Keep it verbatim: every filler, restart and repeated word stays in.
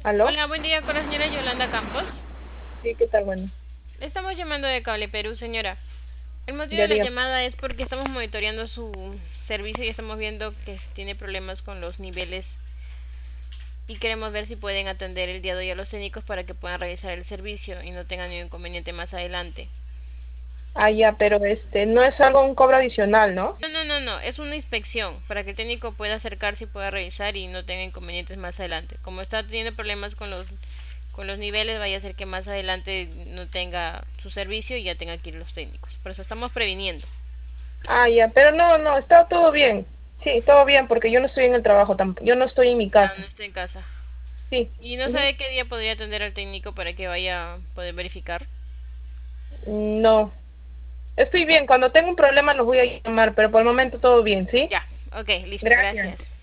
¿Aló? Hola, buen día con la señora Yolanda Campos. Sí, ¿qué tal? Bueno, Le estamos llamando de Cable Perú, señora. El motivo de ya la diga. llamada es porque estamos monitoreando su servicio y estamos viendo que tiene problemas con los niveles y queremos ver si pueden atender el día de hoy a los técnicos para que puedan realizar el servicio y no tengan ningún inconveniente más adelante. Ah, ya, pero este, no es algo, un cobro adicional, ¿no? No, no, no, no, es una inspección para que el técnico pueda acercarse y pueda revisar y no tenga inconvenientes más adelante. Como está teniendo problemas con los con los niveles, vaya a ser que más adelante no tenga su servicio y ya tenga que ir los técnicos. Por eso estamos previniendo. Ah, ya, pero no, no, está todo bien. Sí, todo bien, porque yo no estoy en el trabajo tampoco. Yo no estoy en mi Ah, no casa. está en casa. Sí. ¿Y no Ujú. sabe qué día podría atender al técnico para que vaya a poder verificar? No, estoy bien. Cuando tenga un problema los voy a llamar, pero por el momento todo bien, ¿sí? Ya, ok, listo, Gracias. gracias.